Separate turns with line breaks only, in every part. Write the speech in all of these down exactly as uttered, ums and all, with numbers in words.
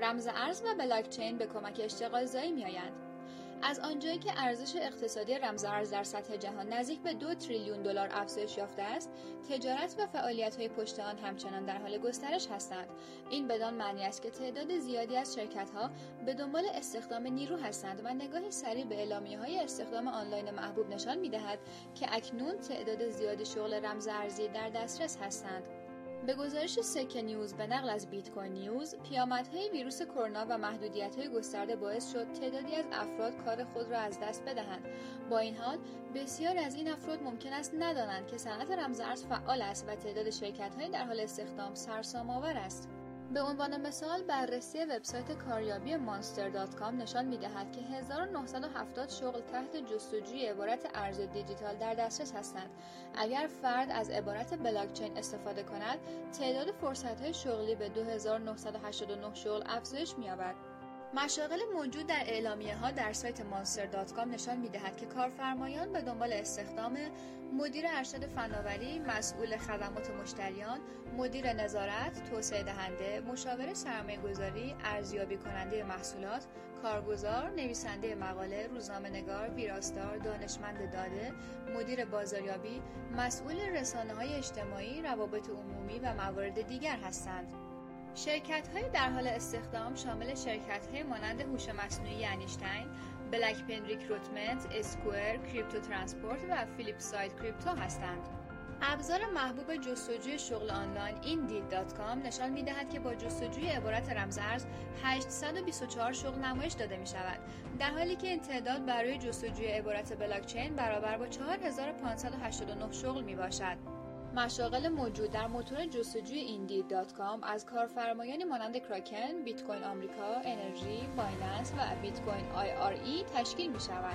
رمز ارز و بلاکچین به کمک اشتغالزایی می‌آیند. از آنجایی که ارزش اقتصادی رمز ارز در سطح جهان نزدیک به دو تریلیون دلار افزایش یافته است، تجارت و فعالیت‌های پشت آن همچنان در حال گسترش هستند. این بدان معنی است که تعداد زیادی از شرکت‌ها به دنبال استخدام نیرو هستند و نگاهی سریع به اعلامیه‌های استخدام آنلاین محبوب نشان می‌دهد که اکنون تعداد زیادی شغل رمز ارزی در دسترس هستند. به گزارش سکه نیوز به نقل از بیت کوین نیوز، پیامدهای ویروس کرونا و محدودیت‌های گسترده باعث شد تعدادی از افراد کار خود را از دست بدهند. با این حال، بسیاری از این افراد ممکن است ندانند که صنعت رمز ارز فعال است و تعداد شرکت‌های در حال استخدام سرسام‌آور است. به عنوان مثال، بررسی وبسایت کاریابی مانستر دات کام نشان می‌دهد که هزار و نهصد و هفتاد شغل تحت جستجوی عبارت ارز دیجیتال در دسترس هستند. اگر فرد از عبارت بلاکچین استفاده کند، تعداد فرصت‌های شغلی به دو هزار و نهصد و هشتاد و نه شغل افزایش می‌یابد. مشاغل موجود در اعلامیه‌ها در سایت مانستر دات کام نشان می‌دهد که کارفرمایان به دنبال استخدام مدیر ارشد فناوری، مسئول خدمات مشتریان، مدیر نظارت، توسعه دهنده، مشاور سرمایه‌گذاری، ارزیابی کننده محصولات، کارگزار، نویسنده مقاله، روزنامه‌نگار، ویراستار، دانشمند داده، مدیر بازاریابی، مسئول رسانه‌های اجتماعی، روابط عمومی و موارد دیگر هستند. شرکت‌های در حال استخدام شامل شرکت‌های مانند هوش مصنوعی انیشتین، بلک پن ریکروتمنت، اسکوئر، کریپتو ترانسپورت و فیلیپ ساید کریپتو هستند. ابزار محبوب جستجوی شغل آنلاین ایندید دات کام نشان می‌دهد که با جستجوی عبارت رمز ارز هشتصد و بیست و چهار شغل نمایش داده می‌شود، در حالی که این تعداد برای جستجوی عبارت بلاکچین برابر با چهار هزار و پانصد و هشتاد و نه شغل میباشد. مشاغل موجود در موتور جستجوی ایندید دات کام از کارفرمایانی مانند کراکن، بیت کوین آمریکا، انرژی، بایننس و بیت کوین آی آر ای تشکیل می‌شوند.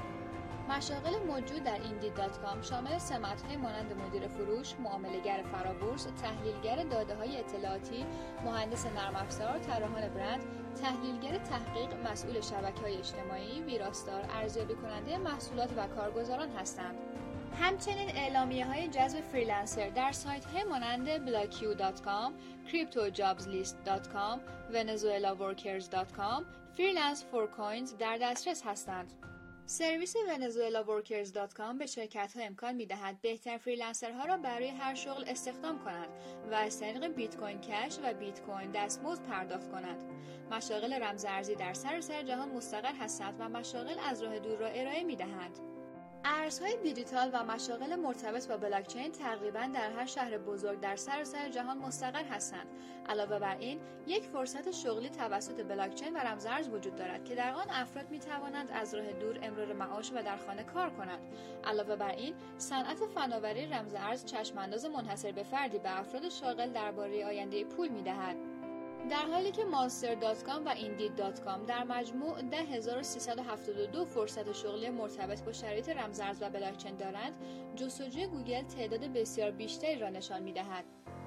مشاغل موجود در ایندید دات کام شامل سمت‌های مانند مدیر فروش، معامله‌گر فرابورس، تحلیلگر داده‌های اطلاعاتی، مهندس نرم افزار، طراحان برند، تحلیلگر تحقیق، مسئول شبکه‌های اجتماعی، ویراستار، ارزیابی کننده محصولات و کارگزاران هستند. همچنین اعلامیه‌های جذب فریلنسر در سایت‌های مانند بلاکیو دات کام، کریپتو جابز لیست دات کام، ونزوئلا ورکرز دات کام، فریلنس فور کوینز در دسترس هستند. سرویس ونزوئلا ورکرز دات کام به شرکت‌ها امکان می‌دهد بهترین فریلنسرها را برای هر شغل استخدام کنند و از طریق بیت کوین کش و بیت کوین دستمزد پرداخت کنند. مشاغل رمز ارزی در سراسر جهان مستقر هستند و مشاغل از راه دور را ارائه می‌دهند. ارزهای دیجیتال و مشاغل مرتبط با بلاکچین تقریباً در هر شهر بزرگ در سراسر جهان مستقر هستند. علاوه بر این، یک فرصت شغلی توسط بلاکچین و رمز ارز وجود دارد که در آن افراد می توانند از راه دور امرار معاش و در خانه کار کنند. علاوه بر این، صنعت فناوری رمز ارز چشم‌انداز منحصر به فردی به افراد شاغل درباره آینده پول می دهد. در حالی که مانستر دات کام و ایندید دات کام در مجموع ده هزار و سیصد و هفتاد و دو فرصت شغلی مرتبط با شرایط رمز ارز و بلاکچین دارند، جستجوی گوگل تعداد بسیار بیشتری را نشان می‌دهد.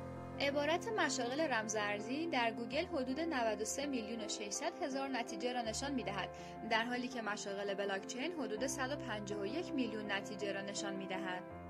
عبارت مشاغل رمز ارزی در گوگل حدود نود و سه میلیون و ششصد هزار نتیجه را نشان می‌دهد، در حالی که مشاغل بلاکچین حدود صد و پنجاه و یک میلیون نتیجه را نشان می‌دهد.